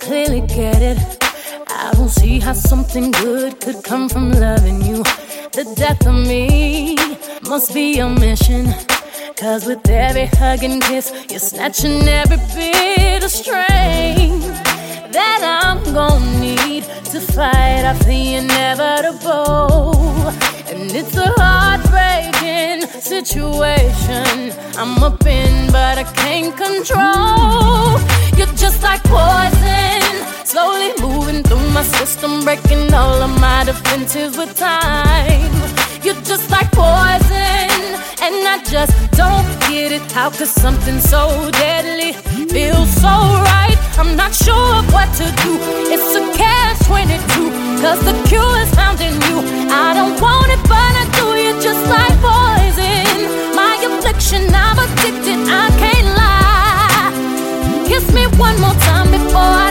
clearly get it. I don't see how something good could come from loving you. The death of me must be your mission. Cause with every hug and kiss, you're snatching every bit of strength that I'm gonna need to fight off the inevitable. And it's a heartbreaking situation I'm up in, but I can't control. You're just like poison, slowly moving through my system, breaking all of my defenses with time. You're just like poison, and I just don't get it. How could something so deadly feel so right? I'm not sure of what to do. It's a catch-22, cause the cure is found in you. I don't want it, but I do. You're just like poison, my affliction, I'm addicted, I can't lie. Kiss me one more time before I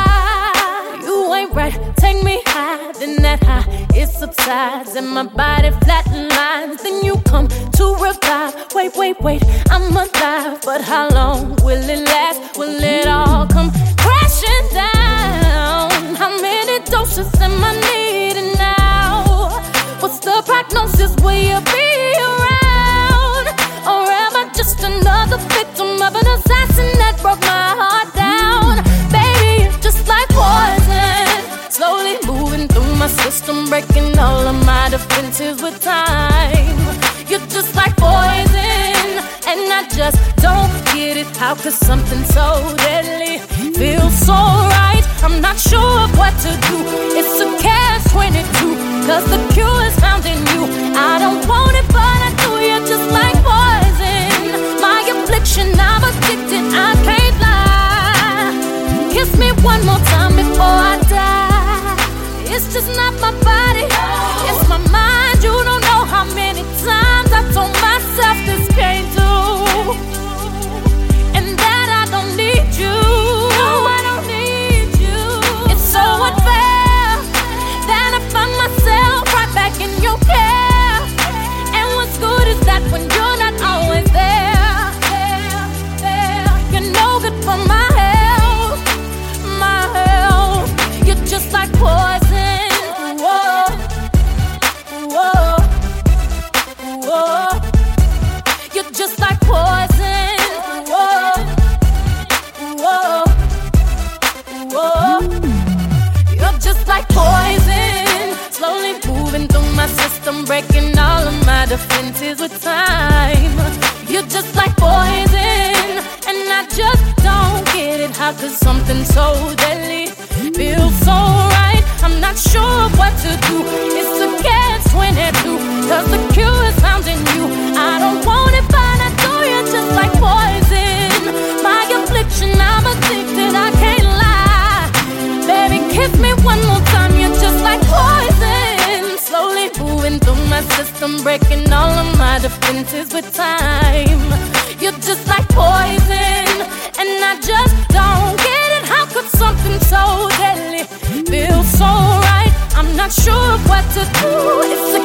die. You ain't right, take me higher than that high. It subsides and my body flatlines. Then you come to revive. Wait, I'm alive. But how long will it last? Will it all come crashing down? How many doses am I needing now? What's the prognosis? Will you be around? Or am I just another victim of an assassin that broke my heart down? Baby, you're just like poison, slowly moving through my system, breaking all of my defenses with time. You're just like poison, and I just don't get it. How could something so deadly feel so right? I'm not sure of what to do. It's a catch-22, cause the cure is found in you. I don't want it, but I do. You're just like poison, my affliction, I'm addicted, I can't lie. Kiss me one more time before I die. It's just not my body, it's my mind. You don't know how many times I told myself this can't do, and that I don't need you. No, I don't need you. It's so unfair that I find myself right back in your care. And what's good is that when you're not always there, you're no good for my health, my health. You're just like poison. You're just like poison. You're just like poison, slowly moving through my system, breaking all of my defenses with time. You're just like poison, and I just don't get it. How could something so deadly feel so right? I'm not sure of what to do. It's a catch-22, cause the cure is found in you. I don't want it, but I do. You're just like poison, my affliction, I'm addicted, I can't lie. Baby, kiss me one more time. You're just like poison, slowly moving through my system, breaking all of my defenses with time. You're just like poison, and I just don't get it. How could something so deadly feel so right? I'm not sure of what to do. It's